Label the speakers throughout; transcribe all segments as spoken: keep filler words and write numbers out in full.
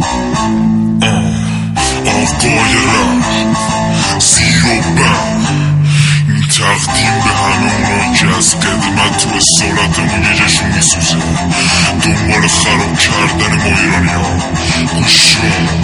Speaker 1: آقای رفت زیر و بم، این تقدیم به همه اونا که از قدمت تو اصالتمون یه جشون میسوزه، دنبال خراب کردن ما ایرانی ها. گوش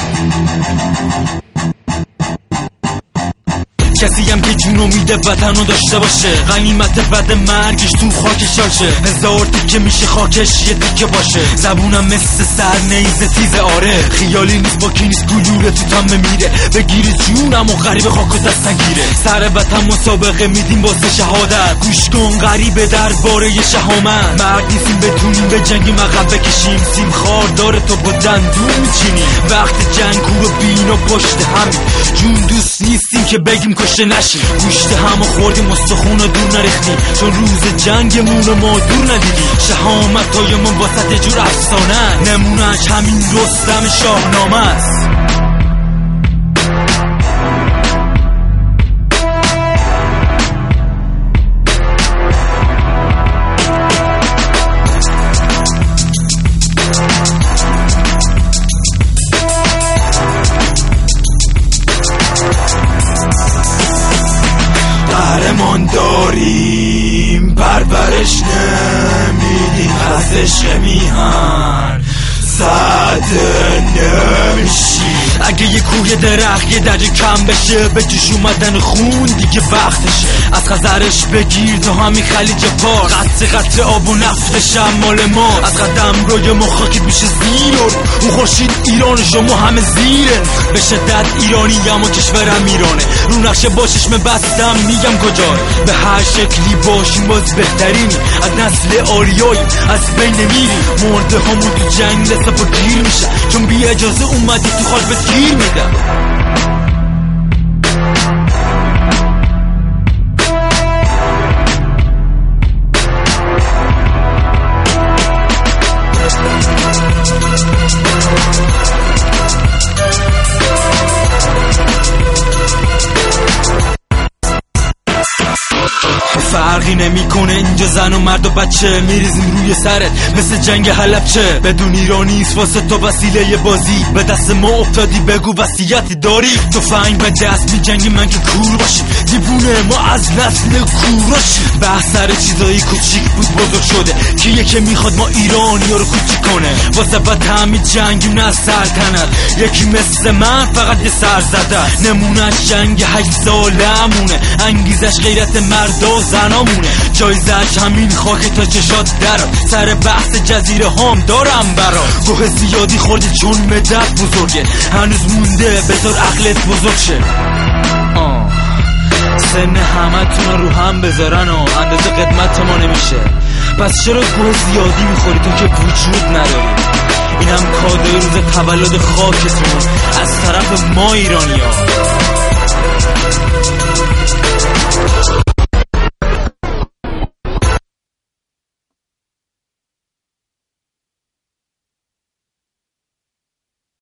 Speaker 2: کسی هم که جونو میده وطنو داشته باشه، غنیمت بعد مرگش تو خاکش باشه، هزار تیکه میشه خاکش یه تیکه باشه. زبونم مثل سر نیزه تیزه، آره خیالی نیست با کی نیست گلوله تو تمه میره، بگیری جونم و غریب خاک و دستن گیره. سر وطن مسابقه میدیم واسه شهادت، گوش کن غریبه درباره شهامت. مرد نیستیم بتونیم به جنگیم عقب بکشیم، سیم خار داره تو با دندون میچینیم. وقت جنگ رو بین و پشت هم جون دوست نیستیم که بگیم کشته نشیم. گوشت همو خوردیم استخون رو دور نریختیم، چون روز جنگمون رو ما دور ندیدیم. شهامت های من واسط یه جور افسانه، نمونهش همین رستم شاهنامه است. قهرمان داریم پرورش نمیدیم، از عشق میهن زده نمیشی. اگه یه کوه درخت یه درجه کم بشه، به جوش اومدن خون دیگه وقتشه. از خزرش بگیر تا همین خلیج پارس، قطره قطره آب و نفتش هم مال ما. از قدم روی ما خاکت میشه زیر، اون خورشید ایران شما همه زیره. به شدت ایرانی اما کشورم ایرانه، رو نقشه با چشم بستم میگم کجا. به هر شکلی باشیم باز بهترینی، از نسل آریایی از بین نمیری. مرده همون تو جنگ لسه و گیر میشه، چون بی اجازه اومدی تو خاک بهت گیر میدم. فرقی نمیکنه اینجا زن و مرد و بچه، میریزیم روی سرت مثل جنگ حلبچه. بدون ایرانیست واسه تو وسیله بازی، به دست ما افتادی بگو وصیتی داری. تفنگ به دست میجنگی من که کور باشی، دیوونه ما از نسل کوراشی. بحث سر چیزایی کوچیک بود بزرگ شده، کیه که میخواد ما ایرانی ها رو کوچیک کنه. واسه بد همین جنگیم نه سلطنت، یکی مثل من فقط یه سر زده. نمونش جنگ هشت سالمونه، انگیزش غیرت مردا زنامونه. جایزش همین خاک تا چشات درات، سر بحث جزیره هام دارم برا. گوه زیادی خوردی چون مدت بزرگه، هنوز مونده بذار عقلت بزرگ شه. آه سن همه تون رو هم بذارن و اندازه قدمت ما نمیشه. پس چرا گوه زیادی میخوری تو که وجود نداری؟ اینم کادوی روز تولد خاکتون از طرف ما ایرانی ها.